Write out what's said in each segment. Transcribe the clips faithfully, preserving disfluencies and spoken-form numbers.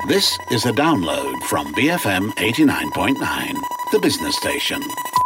This is a download from B F M eighty-nine point nine, the business station.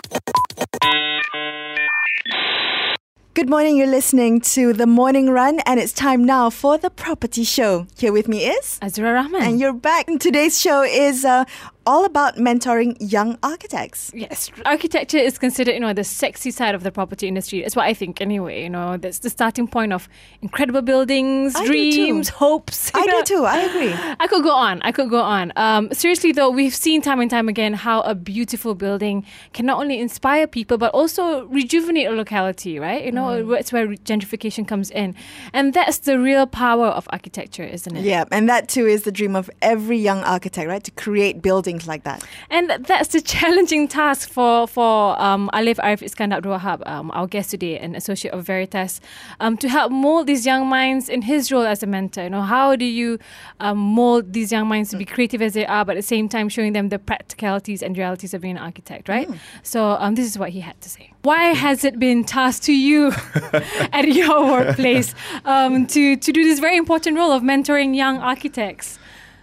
Good morning, you're listening to The Morning Run, and it's time now for The Property Show. Here with me is Azura Rahman. And you're back. Today's show is uh, all about mentoring young architects. Yes, architecture is considered, you know, the sexy side of the property industry. That's what I think anyway, you know. That's the starting point of incredible buildings, I dreams, hopes. I know. do too, I agree. I could go on, I could go on. Um, seriously though, we've seen time and time again how a beautiful building can not only inspire people but also rejuvenate a locality, right? You know, mm. that's where gentrification comes in. And that's the real power of architecture, isn't it? Yeah, and that too is the dream of every young architect, right? To create buildings like that. And that's the challenging task for, for um, Alif Arif Iskandar Abdul Wahab, um, our guest today, an associate of Veritas, um, to help mold these young minds in his role as a mentor. You know, how do you um, mold these young minds to be creative as they are, but at the same time showing them the practicalities and realities of being an architect, right? Mm. So um, this is what he had to say. Why has it been tasked to you at your workplace um, to, to do this very important role of mentoring young architects?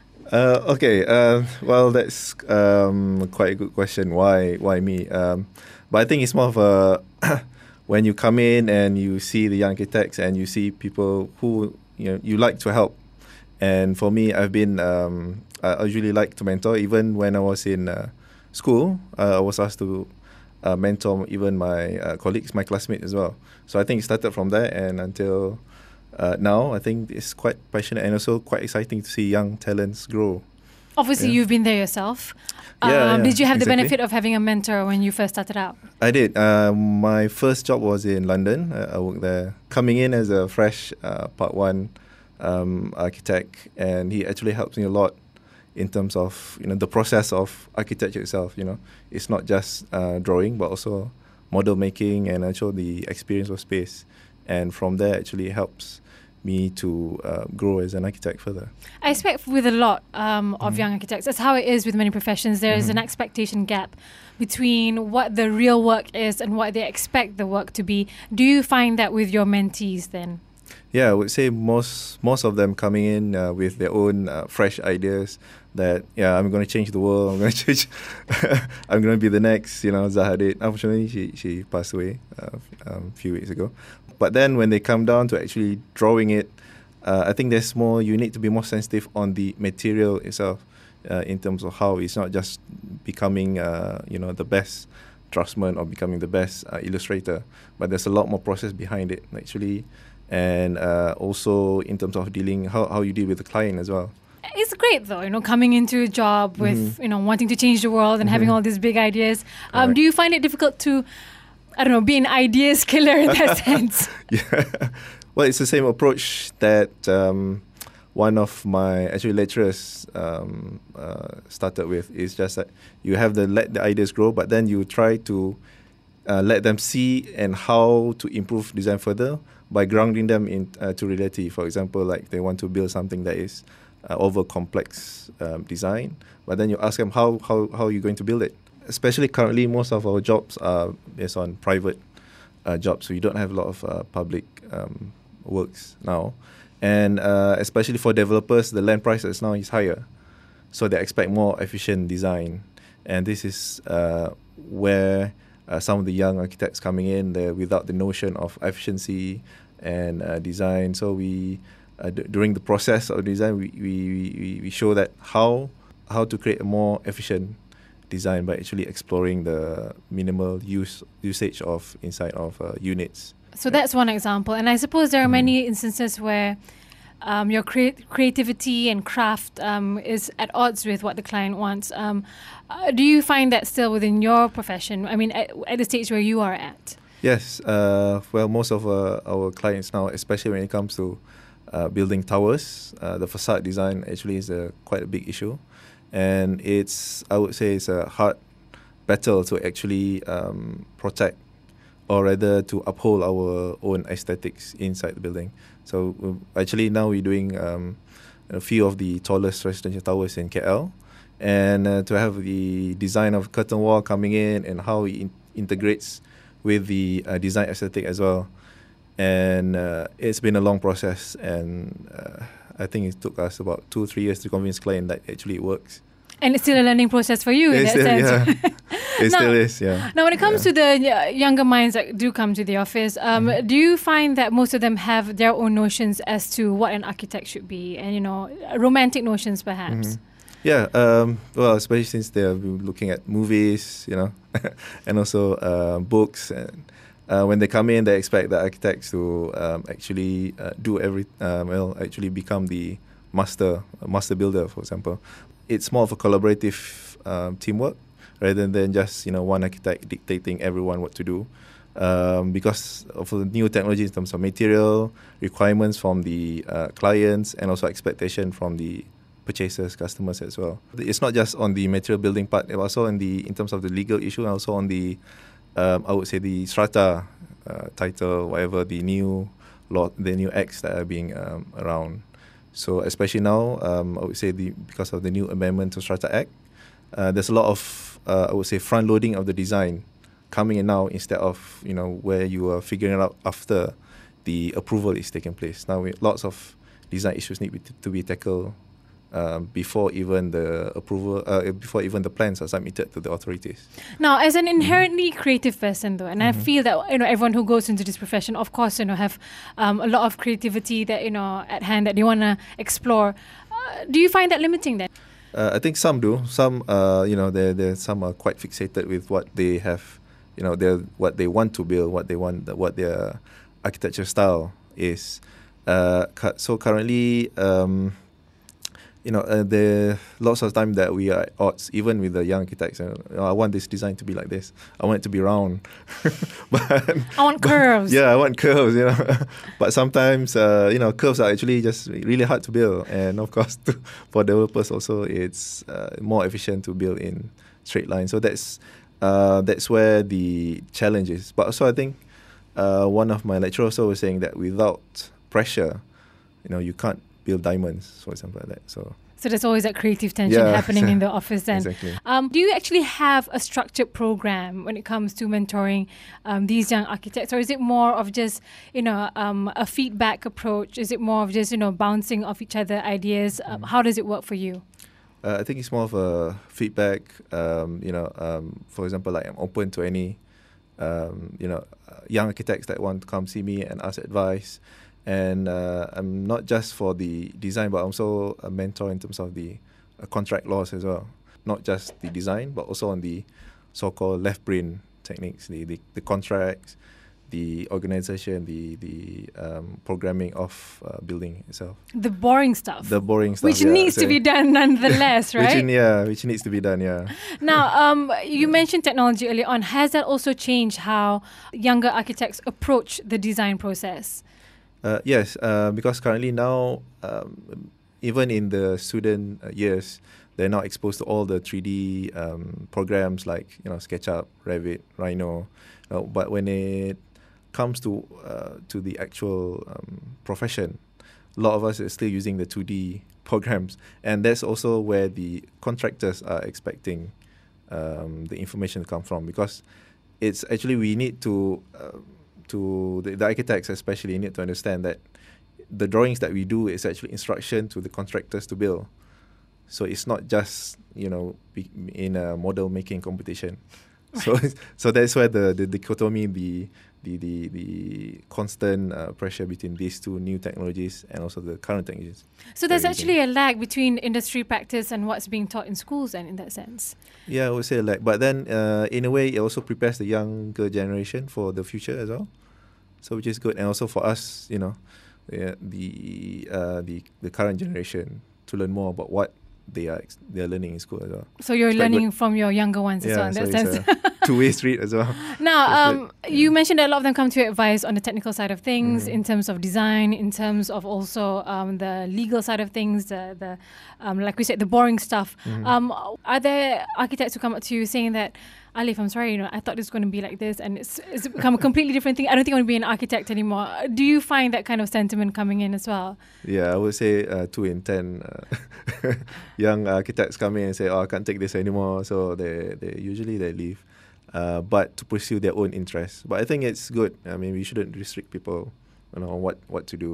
Uh, okay, uh, well, that's um, quite a good question. Why why me? Um, but I think it's more of a, when you come in and you see the young architects and you see people who you know you like to help. And for me, I've been, um, I usually like to mentor. Even when I was in uh, school, uh, I was asked to uh, mentor even my uh, colleagues, my classmates as well. So I think it started from there and until Uh, now, I think it's quite passionate and also quite exciting to see young talents grow. Obviously, yeah. You've been there yourself. Um, yeah, yeah, did you have exactly. the benefit of having a mentor when you first started out? I did. Uh, my first job was in London. Uh, I worked there, coming in as a fresh uh, Part One um, architect, and he actually helped me a lot in terms of you know the process of architecture itself. You know, it's not just uh, drawing, but also model making and also the experience of space. And from there, actually helps me to uh, grow as an architect further. I expect with a lot um, of mm-hmm. young architects, that's how it is with many professions, there is mm-hmm. an expectation gap between what the real work is and what they expect the work to be. Do you find that with your mentees then? Yeah, I would say most most of them coming in uh, with their own uh, fresh ideas that, yeah, I'm going to change the world, I'm going to change, I'm going to be the next, you know, Zaha Hadid. Unfortunately, she, she passed away uh, um, a few weeks ago. But then when they come down to actually drawing it, uh, I think there's more, you need to be more sensitive on the material itself uh, in terms of how it's not just becoming, uh, you know, the best draftsman or becoming the best uh, illustrator, but there's a lot more process behind it, actually. And uh, also in terms of dealing, how, how you deal with the client as well. It's great though, you know, coming into a job with, mm-hmm. you know, wanting to change the world and mm-hmm. having all these big ideas. Um, do you find it difficult to, I don't know, be an ideas killer in that sense? Yeah. Well, it's the same approach that um, one of my actually lecturers um, uh, started with. It's just that you have to let the ideas grow, but then you try to uh, let them see and how to improve design further by grounding them in uh, to reality. For example, like they want to build something that is uh, over complex um, design, but then you ask them how how how are you going to build it. Especially currently, most of our jobs are based on private uh, jobs, so you don't have a lot of uh, public um, works now. And uh, especially for developers, the land prices now is higher, so they expect more efficient design. And this is uh, where uh, some of the young architects coming in there without the notion of efficiency and uh, design. So we, uh, d- during the process of design, we, we, we, we show that how how to create a more efficient design by actually exploring the minimal use usage of inside of uh, units. So that's one example, and I suppose there are mm. many instances where um, your crea- creativity and craft um, is at odds with what the client wants. Um, uh, do you find that still within your profession? I mean, at, at the stage where you are at? Yes. Uh, well, most of uh, our clients now, especially when it comes to uh, building towers, uh, the facade design actually is a quite a big issue. And it's, I would say, it's a hard battle to actually um, protect, or rather to uphold our own aesthetics inside the building. So actually now we're doing um, a few of the tallest residential towers in K L, and uh, to have the design of curtain wall coming in and how it in- integrates with the uh, design aesthetic as well. And uh, it's been a long process, and uh, I think it took us about two, three years to convince client that actually it works. And it's still a learning process for you in It's that still, sense. yeah. It Now- still is, yeah. Now, when it comes Yeah. to the uh, younger minds that do come to the office, um, Mm-hmm. do you find that most of them have their own notions as to what an architect should be, and you know, romantic notions perhaps? Mhm. Yeah, um, well, especially since they're looking at movies, you know, and also uh, books. And uh, when they come in, they expect the architects to um, actually uh, do every, um, well, actually become the master, master builder, for example. It's more of a collaborative um, teamwork rather than just, you know, one architect dictating everyone what to do. Um, because of the new technology in terms of material, requirements from the uh, clients, and also expectation from the purchasers, customers as well. It's not just on the material building part, but also in the in terms of the legal issue, and also on the, um, I would say the strata uh, title, whatever the new law, the new acts that are being um, around. So especially now, um, I would say the because of the new amendment to Strata Act, uh, there's a lot of uh, I would say front loading of the design coming in now instead of, you know, where you are figuring it out after the approval is taking place. Now we, lots of design issues need be t- to be tackled um, before even the approval, uh, before even the plans are submitted to the authorities. Now, as an inherently creative person, though, and I feel that, you know, everyone who goes into this profession, of course, you know, have um, a lot of creativity that, you know, at hand that they want to explore. Uh, do you find that limiting then? Uh, I think some do. Some, uh, you know, they they some are quite fixated with what they have, you know, they what they want to build, what they want, what their architecture style is. Uh, cu- so currently, um, you know, uh, there lots of time that we are at odds, even with the young architects. You know, I want this design to be like this. I want it to be round. but I want curves. yeah, I want curves, you know. But sometimes, uh, you know, curves are actually just really hard to build. And of course, to, for developers also, it's uh, more efficient to build in straight lines. So that's uh, that's where the challenge is. But also, I think uh, one of my lecturers also was saying that without pressure, you know, you can't build diamonds, for example, like that. So. So there's always that creative tension Yeah. happening in the office then. Exactly. Um, do you actually have a structured program when it comes to mentoring um, these young architects, or is it more of just, you know, um, a feedback approach? Is it more of just, you know, bouncing off each other ideas? Um, how does it work for you? Uh, I think it's more of a feedback. Um, you know, um, for example, like I'm open to any, um, you know, uh, young architects that want to come see me and ask advice. And uh, I'm not just for the design, but also a mentor in terms of the uh, contract laws as well. Not just the design, but also on the so-called left brain techniques, the, the, the contracts, the organization, the the um, programming of uh, building itself. The boring stuff. The boring stuff, Which yeah, needs to so- be done nonetheless, right? Which in, yeah, which needs to be done, yeah. Now, um, you mentioned technology earlier on. Has that also changed how younger architects approach the design process? Uh, yes, uh, because currently now, um, even in the student uh, years, they're now exposed to all the three D um, programs like, you know, SketchUp, Revit, Rhino. Uh, but when it comes to uh, to the actual um, profession, a lot of us are still using the two D programs, and that's also where the contractors are expecting um, the information to come from, because it's actually we need to. Uh, to the, the architects especially need to understand that the drawings that we do is actually instruction to the contractors to build. So it's not just, you know, be, in a model making competition. So so that's where the, the dichotomy, the the the, the constant uh, pressure between these two new technologies and also the current technologies. So there's Very actually a lag between industry practice and what's being taught in schools then, in that sense. Yeah, I would say like, but then uh, in a way it also prepares the younger generation for the future as well. So which is good, and also for us, you know, yeah, the uh, the the current generation to learn more about what they are ex- they are learning in school as well. So you're It's quite learning from your younger ones as well, in so that it's sense. a two-way street as well. Now, So it's um, you mentioned that a lot of them come to your advice on the technical side of things, Mhm. in terms of design, in terms of also um, the legal side of things, the, the um, like we said, the boring stuff. Mhm. Um, are there architects who come up to you saying that, Alif, I'm sorry, you know, I thought this was going to be like this, and it's, it's become a completely different thing. I don't think I want to be an architect anymore. Do you find that kind of sentiment coming in as well? Yeah, I would say uh, two in ten uh, young architects come in and say, "Oh, I can't take this anymore." So they they usually they leave, uh, but to pursue their own interests. But I think it's good. I mean, we shouldn't restrict people, you know, what what to do.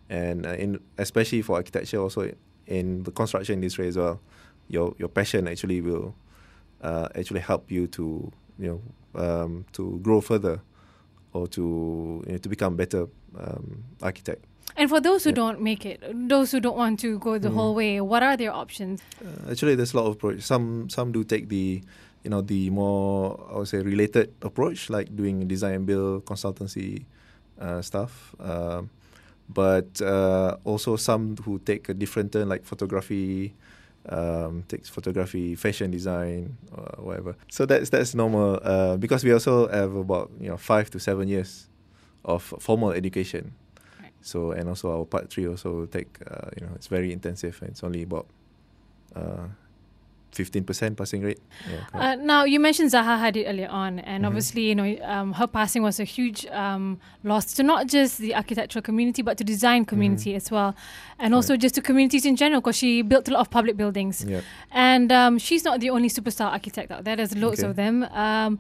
and uh, in especially for architecture, also in the construction industry as well, your your passion actually will uh, actually help you to you know um, to grow further, or to you know, to become better um, architect. And for those who Yeah. don't make it, those who don't want to go the Mm. whole way, what are their options? Uh, actually, there's a lot of approach. Some some do take the, you know, the more I would say related approach, like doing design and build consultancy uh, stuff. Um, but uh, also some who take a different turn, like photography, um, takes photography, fashion design, or whatever. So that's that's normal uh, because we also have about you know five to seven years of formal education. So, and also our part three also take, uh, you know, it's very intensive, and it's only about uh, fifteen percent passing rate. Yeah, Uh, now, you mentioned Zaha Hadid earlier on, and Mhm. obviously, you know, um, her passing was a huge um, loss to not just the architectural community, but to design community Mhm. as well, and also just to communities in general, because she built a lot of public buildings. yeah. And um, she's not the only superstar architect out there. There's loads Okay. of them. Um,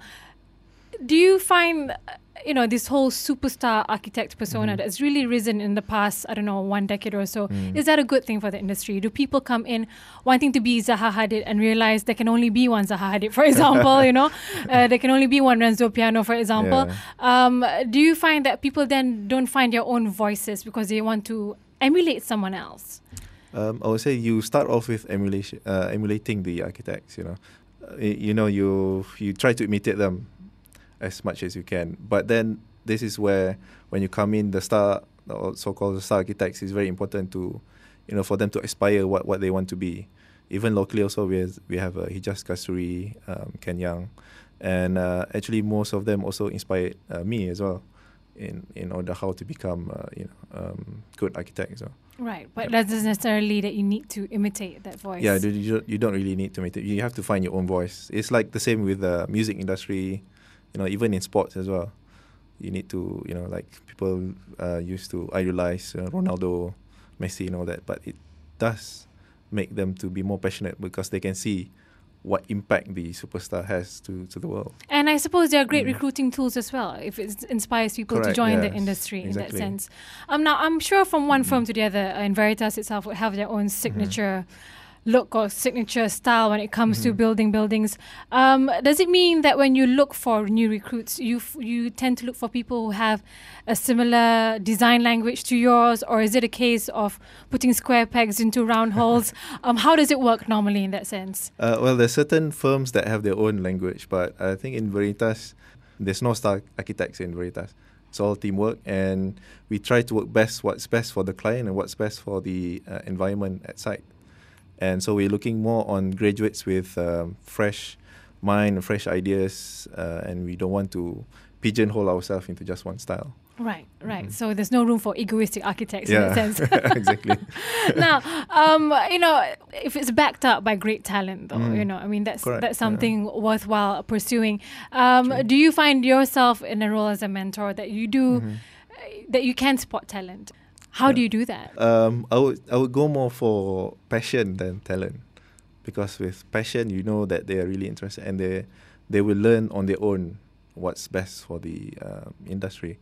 do you find, uh, you know, this whole superstar architect persona Mhm. that's really risen in the past, I don't know, one decade or so, Mm. is that a good thing for the industry? Do people come in wanting to be Zaha Hadid and realize there can only be one Zaha Hadid, for example, you know? Uh, there can only be one Renzo Piano, for example. Yeah. Um, do you find that people then don't find their own voices because they want to emulate someone else? Um, I would say you start off with emulation, uh, emulating the architects. You know, uh, y- you know you you try to imitate them as much as you can. But then this is where when you come in, the star, or so-called star architects, is very important to, you know, for them to aspire what, what they want to be. Even locally, also we has, we have uh, Hijaz Kasturi, um, Ken Yang, and uh, actually most of them also inspired uh, me as well, in in order how to become uh, you know um, good architect as well. Right, but that doesn't necessarily that you need to imitate that voice. Yeah, you you don't, you don't really need to imitate. You have to find your own voice. It's like the same with the music industry, you know, even in sports as well. You need to, you know, like people uh, used to idolize uh, Ronaldo, Messi, and all that. But it does make them to be more passionate because they can see what impact the superstar has to, to the world. And I suppose there are great Mm. recruiting tools as well, if it inspires people to Correct, join the yes, industry in that exactly. sense. Um, now, I'm sure from one Mm. firm to the other, uh, and Veritas itself would have their own Mm-hmm. signature look or signature style when it comes to Mhm. building buildings. Um, does it mean that when you look for new recruits, you f- you tend to look for people who have a similar design language to yours, or is it a case of putting square pegs into round holes? Um, how does it work normally in that sense? Uh, well, there's certain firms that have their own language, but I think in Veritas, there's no star architects in Veritas. It's all teamwork, and we try to work best what's best for the client and what's best for the uh, environment at site. And so we're looking more on graduates with um, fresh mind, fresh ideas, uh, and we don't want to pigeonhole ourselves into just one style. Right, right. Mhm. So there's no room for egoistic architects in that sense. exactly. Now, um, you know, if it's backed up by great talent, though, Mm. you know, I mean, that's Correct, that's yeah. something worthwhile pursuing. Um, True. do you find yourself in a role as a mentor that you do, Mhm. uh, that you can spot talent? How do Yeah. you do that? Um, I would I would go more for passion than talent, because with passion, you know that they are really interested and they they will learn on their own what's best for the um, industry.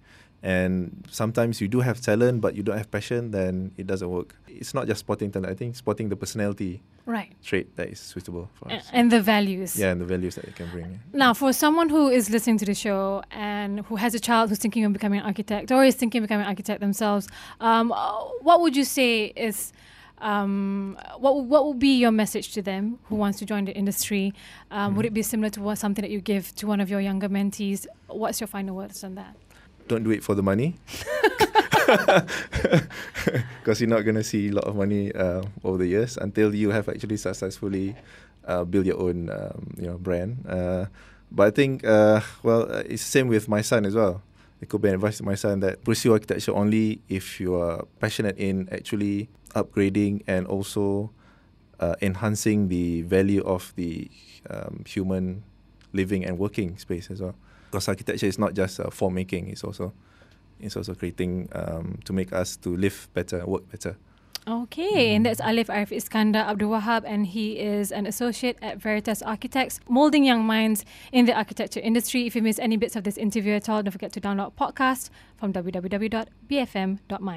And sometimes you do have talent, but you don't have passion, then it doesn't work. It's not just spotting talent. I think spotting the personality Right. trait that is suitable for A- us. And the values. Yeah, and the values that you can bring. Yeah. Now, for someone who is listening to the show and who has a child who's thinking of becoming an architect or is thinking of becoming an architect themselves, um, uh, what would you say is, um, what what would be your message to them who wants to join the industry? Um, Would it be similar to what, something that you give to one of your younger mentees? What's your final words on that? Don't do it for the money, because you're not going to see a lot of money uh, over the years until you have actually successfully uh, built your own um, you know brand. Uh, but I think uh, well uh, it's the same with my son as well. It could be advice to my son that pursue architecture only if you are passionate in actually upgrading and also uh, enhancing the value of the um, human living and working space as well. Because architecture is not just uh, form making; it's also it's also creating um, to make us to live better, work better. Okay, and that's Alif Arif Iskandar Abdul Wahab, and he is an associate at Veritas Architects, molding young minds in the architecture industry. If you miss any bits of this interview at all, don't forget to download podcast from w w w dot b f m dot m y.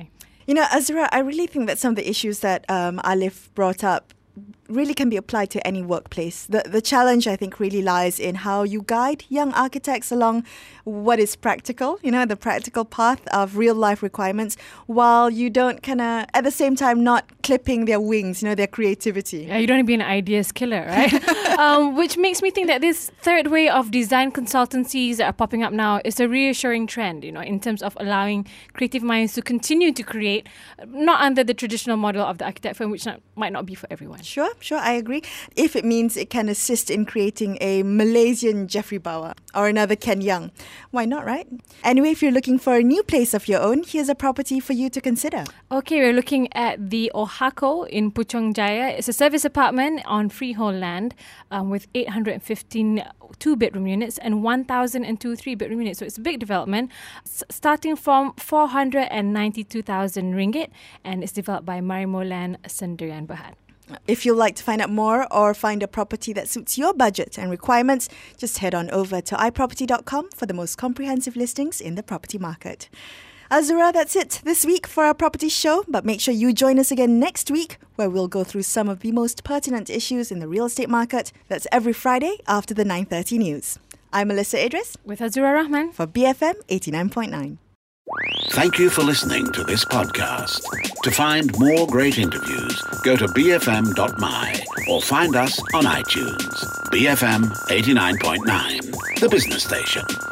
You know, Azura, I really think that some of the issues that um, Alif brought up really can be applied to any workplace. The the challenge, I think, really lies in how you guide young architects along what is practical, you know, the practical path of real life requirements, while you don't kind of, at the same time, not clipping their wings, you know, their creativity. Yeah, you don't want to be an ideas killer, right? um, which makes me think that this third way of design consultancies that are popping up now is a reassuring trend, you know, in terms of allowing creative minds to continue to create, not under the traditional model of the architect firm, which not, might not be for everyone. Sure, sure, I agree. If it means it can assist in creating a Malaysian Jeffrey Bauer or another Ken Young, why not, right? Anyway, if you're looking for a new place of your own, here's a property for you to consider. Okay, we're looking at the Ohako in Puchongjaya. It's a service apartment on freehold land um, with eight hundred fifteen two-bedroom units and one thousand two three-bedroom units. So it's a big development, s- starting from four hundred ninety-two thousand ringgit, and it's developed by Marimo Land Sendirian Berhad. If you'd like to find out more or find a property that suits your budget and requirements, just head on over to i property dot com for the most comprehensive listings in the property market. Azura, that's it this week for our property show, but make sure you join us again next week where we'll go through some of the most pertinent issues in the real estate market. That's every Friday after the nine thirty news. I'm Melissa Idris With Azura Rahman for B F M eighty-nine point nine. Thank you for listening to this podcast. To find more great interviews, go to b f m dot m y or find us on iTunes. B F M eighty-nine point nine, the business station.